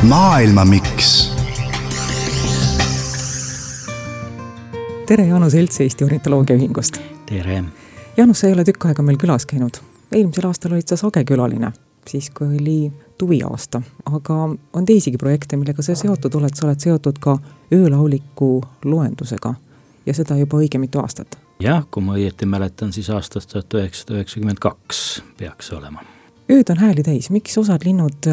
Maailmamiks. Tere, Jaanus Elts Eesti Ornitoloogia Ühingust. Tere. Jaanus, sa ei ole tükk aega meil külas käinud. Eelmisel aastal olid sa sage külaline, siis kui oli tuviaasta, aga on teisigi projekte, millega sa seotud oled. Sa oled seotud ka öölauliku loendusega ja seda juba õige mitu aastat. Jah, kui ma õieti mäletan, siis aastast 1992 peaks olema. Ööd on hääli täis. Miks osad linnud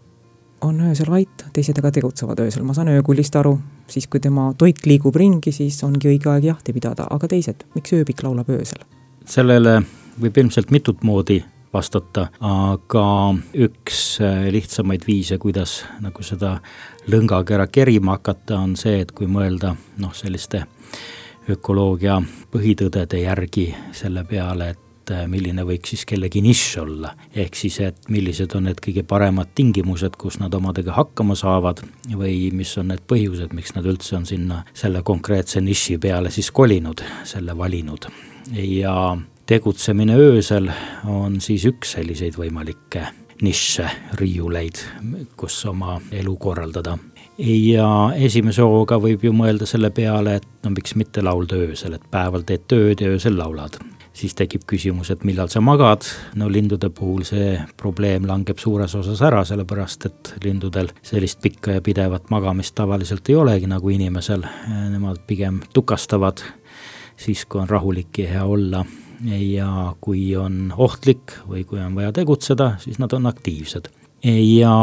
on öösel vait, teised aga tegutsevad öösel? Ma saan öökullist aru, siis kui tema toit liigub ringi, siis ongi õige aeg jahti pidada, aga teised, miks ööbik laulab öösel? Sellele võib ilmselt mitut moodi vastata, aga üks lihtsamaid viise, kuidas nagu seda lõngakera kerima hakata, on see, et kui mõelda selliste ökoloogia põhitõdede järgi selle peale, et milline võiks siis kellegi nišš olla, ehk siis, et millised on need kõige paremad tingimused, kus nad omadega hakkama saavad või mis on need põhjused, miks nad üldse on sinna selle konkreetse niši peale siis kolinud, selle valinud. Ja tegutsemine öösel on siis üks selliseid võimalikke nišše, riiuleid, kus oma elu korraldada. Ja esimese hooga võib ju mõelda selle peale, et miks mitte laulda öösel, et päeval teed tööd ja öösel laulad. Siis tekib küsimus, et millal sa magad. Lindude puhul see probleem langeb suures osas ära, sellepärast et lindudel sellist pikka ja pidevat magamist tavaliselt ei olegi nagu inimesel. Nemad pigem tukastavad siis, kui on rahulik ja hea olla. Ja kui on ohtlik või kui on vaja tegutseda, siis nad on aktiivsed. Ja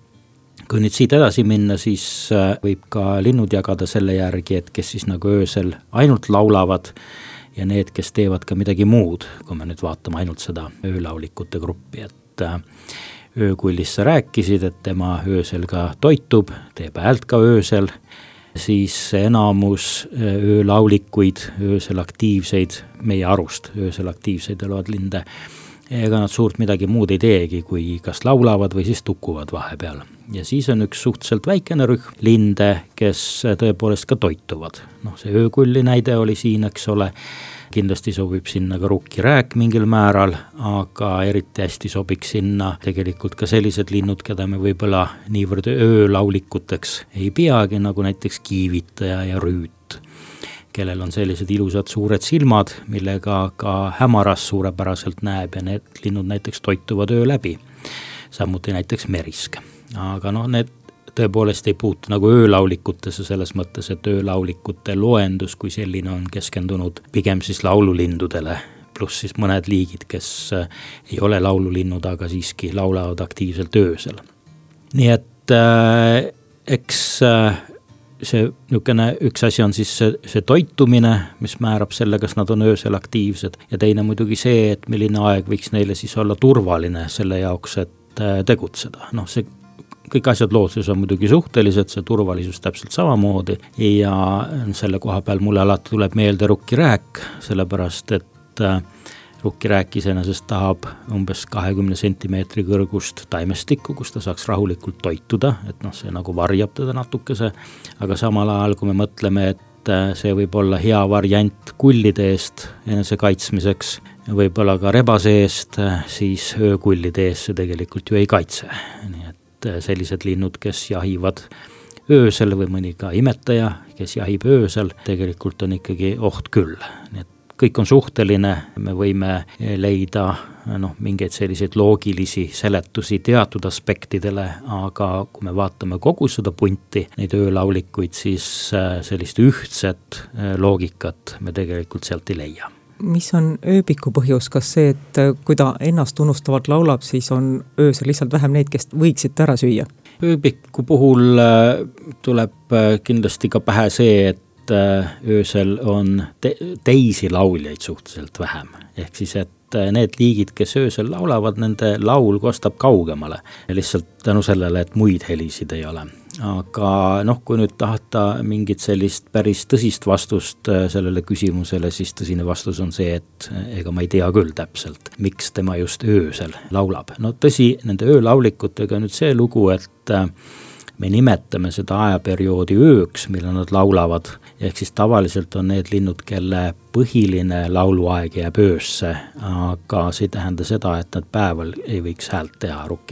kui nüüd siit edasi minna, siis võib ka linnud jagada selle järgi, et kes siis nagu öösel ainult laulavad ja need, kes teevad ka midagi muud, kui me nüüd vaatame ainult seda öölaulikute gruppi, et öökullis sa rääkisid, et tema öösel ka toitub, teeb häält ka öösel, siis enamus öölaulikuid, öösel aktiivseid, meie arust öösel aktiivseid elavad linde, ega nad suurt midagi muud ei teegi, kui kas laulavad või siis tukuvad vahepeal. Ja siis on üks suhteliselt väikene rühm linde, kes tõepoolest ka toituvad. See öökulli näide oli siin, eks ole. Kindlasti sobib sinna ka rukkirääk mingil määral, aga eriti hästi sobiks sinna tegelikult ka sellised linnud, keda me võib-olla niivõrd öölaulikuteks ei peagi, nagu näiteks kiivitaja ja rüüt, kellel on sellised ilusad suured silmad, millega ka hämaras suurepäraselt näeb ja need linnud näiteks toituvad öö läbi. Samuti näiteks merisk. Aga need tõepoolest ei puutu nagu öölaulikutesse selles mõttes, et öölaulikute loendus kui selline on keskendunud pigem siis laululindudele, pluss siis mõned liigid, kes ei ole laululinnud, aga siiski laulavad aktiivselt öösel. Nii et eks see niisugune üks asi on siis see toitumine, mis määrab selle, kas nad on öösel aktiivsed, ja teine muidugi see, et milline aeg võiks neile siis olla turvaline selle jaoks, et tegutseda. See kõik asjad loodses on muidugi suhtelised, see turvalisus täpselt samamoodi ja selle koha peal mulle alati tuleb meelde rukkirääk, sellepärast et rukkirääk iseenesest tahab umbes 20 sentimeetri kõrgust taimestikku, kus ta saaks rahulikult toituda, et see nagu varjab teda natukese, aga samal ajal, kui me mõtleme, et see võib olla hea variant kullide eest enese kaitsmiseks, võib-olla ka rebase eest, siis öökullide eest see tegelikult ju ei kaitse. Nii et sellised linnud, kes jahivad öösel või mõni ka imetaja, kes jahib öösel, tegelikult on ikkagi oht küll. Nii et kõik on suhteline, me võime leida mingeid selliseid loogilisi seletusi teatud aspektidele, aga kui me vaatame kogu seda punti, neid öölaulikuid, siis sellist ühtset loogikat me tegelikult sealt ei leia. Mis on ööbiku põhjus? Kas see, et kui ta ennast unustavalt laulab, siis on öösel lihtsalt vähem neid, kes võiksid ära süüa? Ööbiku puhul tuleb kindlasti ka pähe see, et öösel on teisi lauljaid suhteliselt vähem. Ehk siis, et need liigid, kes öösel laulavad, nende laul kostab kaugemale. Lihtsalt tänu sellele, et muid helisid ei ole. Aga kui nüüd tahta mingit sellist päris tõsist vastust sellele küsimusele, siis tõsine vastus on see, et ega ma ei tea küll täpselt, miks tema just öösel laulab. Tõsi, nende öölaulikutega nüüd see lugu, et me nimetame seda ajaperioodi ööks, mille nad laulavad, ehk siis tavaliselt on need linnud, kelle põhiline lauluaeg jääb öösse, aga see ei tähenda seda, et nad päeval ei võiks häält teha, rukkirääk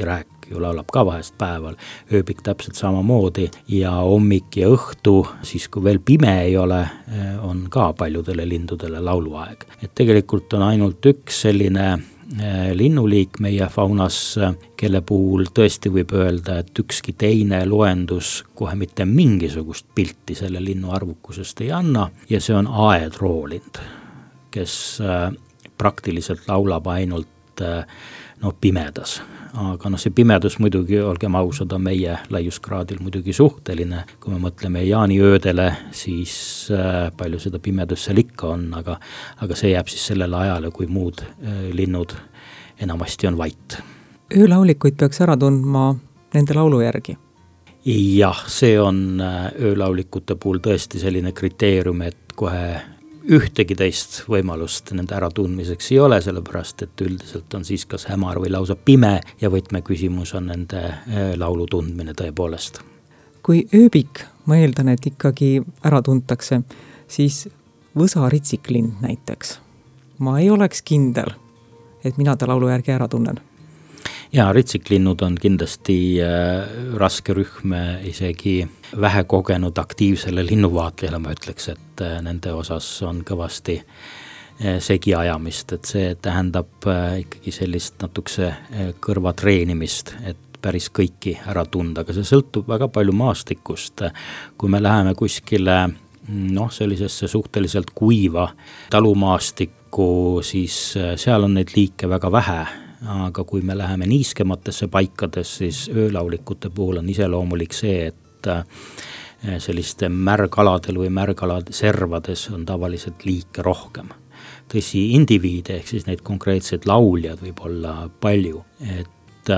ju laulab ka vahest päeval, ööbik täpselt samamoodi ja hommik ja õhtu, siis kui veel pime ei ole, on ka paljudele lindudele lauluaeg. Et tegelikult on ainult üks selline linnuliik meie faunas, kelle puhul tõesti võib öelda, et ükski teine loendus kohe mitte mingisugust pilti selle linnu arvukusest ei anna ja see on aedroolind, kes praktiliselt laulab ainult pimedas. Aga see pimedus muidugi, olgem ausad, on meie laiuskraadil muidugi suhteline. Kui me mõtleme jaaniöödele, siis palju seda pimedus seal ikka on, aga see jääb siis sellele ajale, kui muud linnud enamasti on vait. Öölaulikuid peaks ära tundma nende laulu järgi? Jah, see on öölaulikute puhul tõesti selline kriteerium, et kohe ühtegi teist võimalust nende äratundmiseks ei ole, sellepärast et üldiselt on siis kas hämar või lausa pime ja võtmeküsimus on nende laulu tundmine tõepoolest. Kui ööbik, ma eeldan, et ikkagi ära tuntakse, siis võsa ritsiklind näiteks. Ma ei oleks kindel, et mina ta laulu järgi ära tunnen. Ja ritsiklinnud on kindlasti raske rühm isegi vähe kogenud aktiivsele linnuvaatlejale, ma ütleks, et nende osas on kõvasti segiajamist, et see tähendab ikkagi sellist natukese kõrvatreenimist, et päris kõiki ära tunda, aga see sõltub väga palju maastikust. Kui me läheme kuskile sellisesse suhteliselt kuiva talumaastikku, siis seal on neid liike väga vähe, aga kui me läheme niiskematesse paikades, siis öölaulikute puhul on iseloomulik see, et selliste märgaladel või märgalade servades on tavaliselt liike rohkem. Tõsi, indiviide ehk siis neid konkreetseid lauljad võib olla palju. Et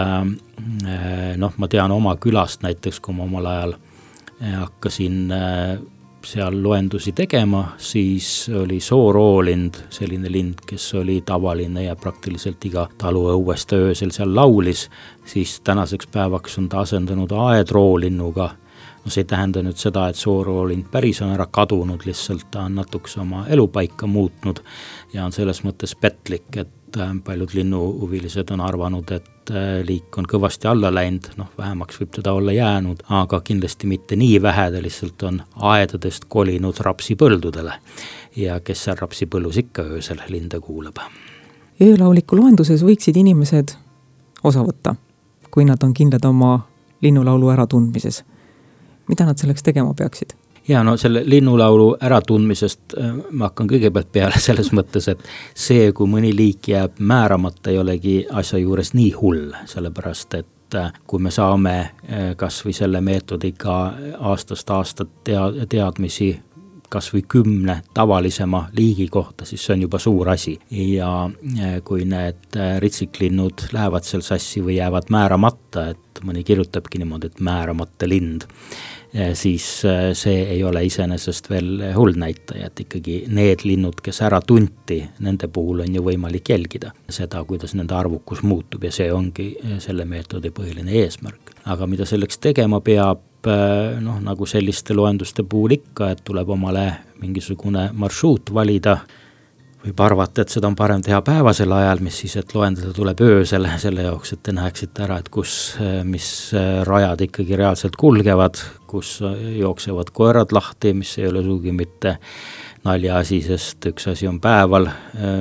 ma tean oma külast näiteks, kui ma omal ajal hakkasin seal loendusi tegema, siis oli sooroolind, selline lind, kes oli tavaline ja praktiliselt iga talu õuest öösel seal laulis, siis tänaseks päevaks on ta asendunud aedroolinnuga. See ei tähenda nüüd seda, et sooroolind päris on ära kadunud, lihtsalt ta on natukese oma elupaika muutnud ja on selles mõttes petlik, et paljud linnuhuvilised on arvanud, et liik on kõvasti alla läinud, vähemaks võib teda olla jäänud, aga kindlasti mitte nii vähe, ta lihtsalt on aedadest kolinud rapsipõldudele ja kes seal rapsipõllus ikka öösel linde kuulab. Öölauliku loenduses võiksid inimesed osa võtta, kui nad on kindlad oma linnulaulu äratundmises. Mida nad selleks tegema peaksid? Ja selle linnulaulu äratundmisest ma hakkan kõigepealt peale selles mõttes, et see, kui mõni liik jääb määramata, ei olegi asja juures nii hull, sellepärast, et kui me saame kas või selle meetodiga aastast aastat teadmisi kas või 10 tavalisema liigi kohta, siis see on juba suur asi. Ja kui need ritsiklinnud lähevad seal sassi või jäävad määramata, et mõni kirjutabki niimoodi, et määramata lind, siis see ei ole iseenesest veel hull näitaja, et ikkagi need linnud, kes ära tunti, nende puhul on ju võimalik jälgida seda, kuidas nende arvukus muutub ja see ongi selle meetodi põhiline eesmärk. Aga mida selleks tegema peab, nagu selliste loenduste puhul ikka, et tuleb omale mingisugune marsruut valida, võib arvata, et seda on parem teha päevasel ajal, mis siis, et loendada tuleb öösel selle jaoks, et te näeksite ära, et mis rajad ikkagi reaalselt kulgevad, kus jooksevad koerad lahti, mis ei ole sugugi mitte naljaasi, sest üks asi on päeval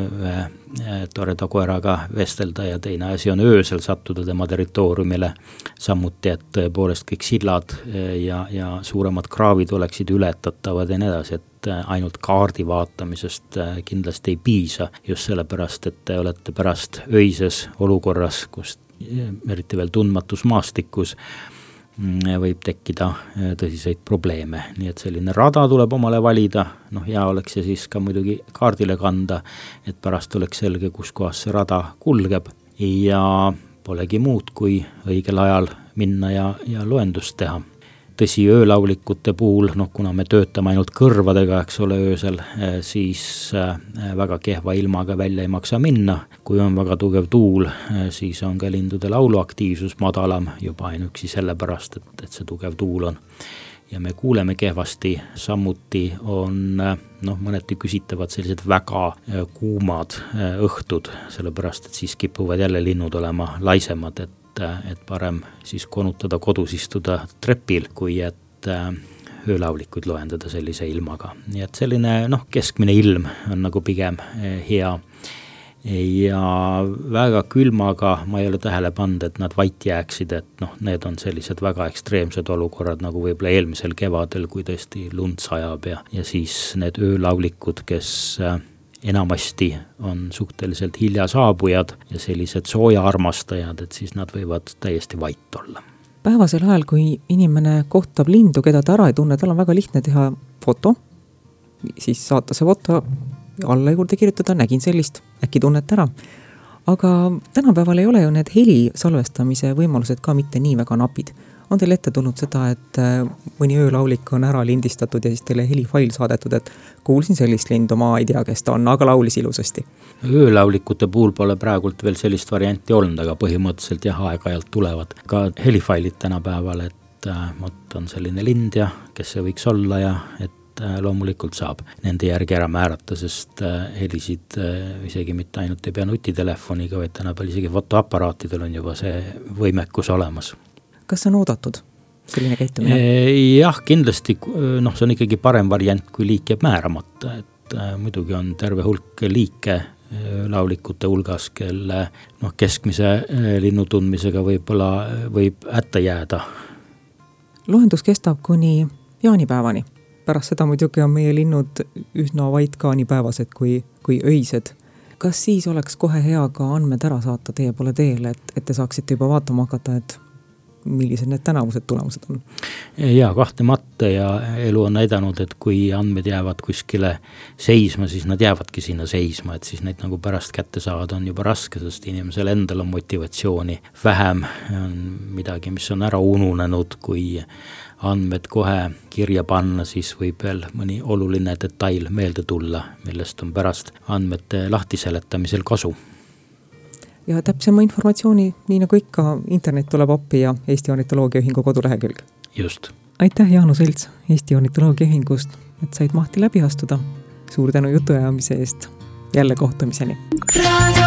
toreda koeraga vestelda ja teine asi on öösel sattuda tema territooriumile. Samuti, et tõepoolest kõik sillad ja suuremad kraavid oleksid ületatavad ja nii edasi, et ainult kaardi vaatamisest kindlasti ei piisa, just sellepärast, et te olete pärast öises olukorras, kus eriti veel tundmatus maastikus võib tekkida tõsiseid probleeme. Nii et selline rada tuleb omale valida, hea oleks ja siis ka muidugi kaardile kanda, et pärast oleks selge, kus kohas see rada kulgeb ja polegi muud, kui õigel ajal minna ja loendust teha. Tõsi, öölaulikute puhul, kuna me töötame ainult kõrvadega, eks ole, öösel, siis väga kehva ilmaga välja ei maksa minna. Kui on väga tugev tuul, siis on ka lindude lauluaktiivsus madalam juba ainuüksi sellepärast, et see tugev tuul on. Ja me kuuleme kehvasti, samuti on mõneti küsitavad sellised väga kuumad õhtud, sellepärast, et siis kipuvad jälle linnud olema laisemad, et et parem siis konutada kodus istuda trepil, kui et öölaulikuid loendada sellise ilmaga. Nii et selline keskmine ilm on nagu pigem hea. Ja väga külmaga ma ei ole tähele pannud, et nad vait jääksid, et need on sellised väga ekstreemsed olukorrad, nagu võib-olla eelmisel kevadel, kui tõesti lund sajab ja siis need öölaulikud, kes enamasti on suhteliselt hilja saabujad ja sellised sooja armastajad, et siis nad võivad täiesti vait olla. Päevasel ajal, kui inimene kohtab lindu, keda ta ära ei tunne, tal on väga lihtne teha foto, siis saata see foto alla juurde kirjutada, nägin sellist, äkki tunnete ära. Aga tänapäeval ei ole ju need heli salvestamise võimalused ka mitte nii väga napid. On teil ette tulnud seda, et mõni öölaulik on ära lindistatud ja siis teile helifail saadetud, et kuulsin sellist lindu, ma ei tea, kes ta on, aga laulis ilusasti? Öölaulikute puhul pole praegult veel sellist varianti olnud, aga põhimõtteliselt aeg-ajalt tulevad ka helifailid tänapäeval, et on selline lind ja kes see võiks olla ja et loomulikult saab nende järgi ära määrata, sest helisid isegi mitte ainult ei pea nutitelefoniga, vaid tänapäeval isegi fotoaparaatidel on juba see võimekus olemas. Kas on oodatud selline käitumine? Jah, kindlasti, see on ikkagi parem variant, kui liik jääb määramata, et muidugi on terve hulk liike laulikute hulgas, kelle keskmise linnutundmisega võib-olla võib hätta jääda. Loendus kestab kuni jaanipäevani. Pärast seda muidugi on meie linnud üsna vait ka nii päevased kui öised. Kas siis oleks kohe hea ka andmed ära saata teie poole teele, et te saaksite juba vaatama hakata, et millised need tänavused tulemused on? Ja kahtlemata ja elu on näidanud, et kui andmed jäävad kuskile seisma, siis nad jäävadki sinna seisma, et siis neid nagu pärast kätte saada on juba raske, sest inimesel endal on motivatsiooni vähem, on midagi, mis on ära ununenud, kui andmed kohe kirja panna, siis võib veel mõni oluline detail meelde tulla, millest on pärast andmete lahtiseletamisel kasu. Ja täpsema informatsiooni, nii nagu ikka, internet tuleb appi ja Eesti Ornitoloogia Ühingu kodulehekülg. Just. Aitäh, Jaanu Selts Eesti Ornitoloogia Ühingust, et said mahti läbi astuda. Suur tänu jutuajamise eest. Jälle kohtumiseni.